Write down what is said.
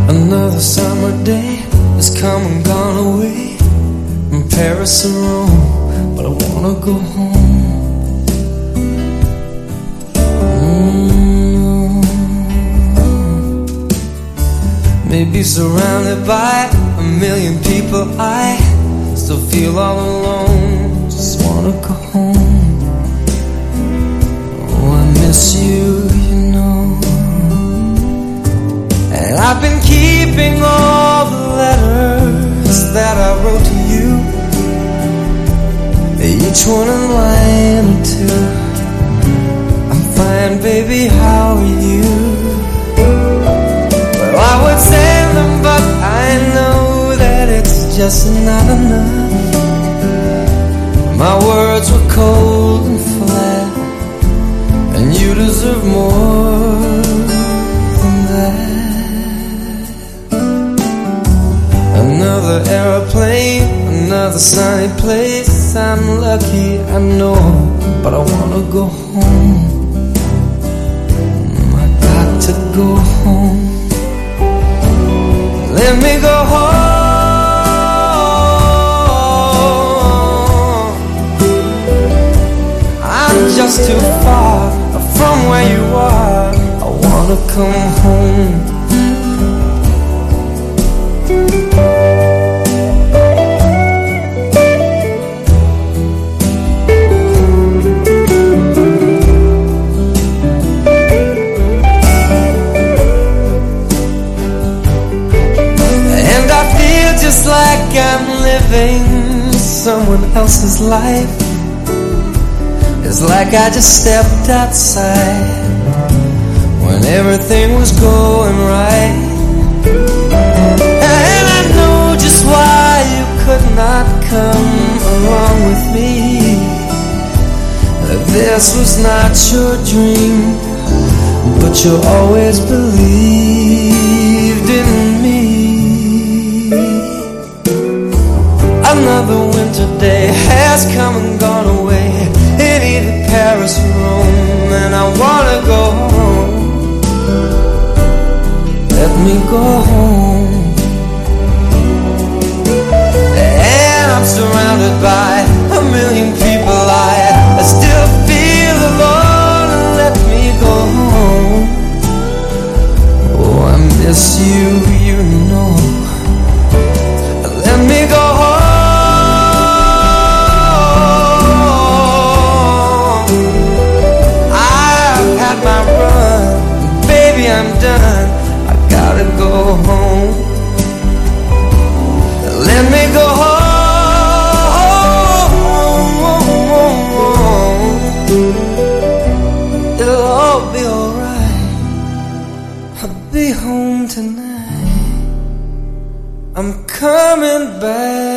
Another summer day has come and gone away from Paris and Rome, but I wanna go home. Maybe surrounded by a million people, I still feel all alone. Just wanna go home. Oh, I miss you, you know. And I've been keeping all the letters that I wrote to you, each one a line or two. I'm fine, baby, how are you? Well, I would send them, but I know that it's just not enough. My words were cold and flat, and you deserve more than that. Another airplane, another sunny place. I'm lucky, I know, but I wanna go home. I got to go home. Let me go home. I'm just too far from where you are. I wanna come home. Just like I'm living someone else's life. It's like I just stepped outside when everything was going right. And I know just why you could not come along with me. This was not your dream, but you always believed in me. Another winter day has come and gone away in either Paris or Rome, and I wanna go home. Let me go home. And I'm surrounded by a million people. I still feel alone. Let me go home. Oh, I miss you, you know. Let me go home. I'm done, I gotta go home. Let me go home. It'll all be alright. I'll be home tonight. I'm coming back.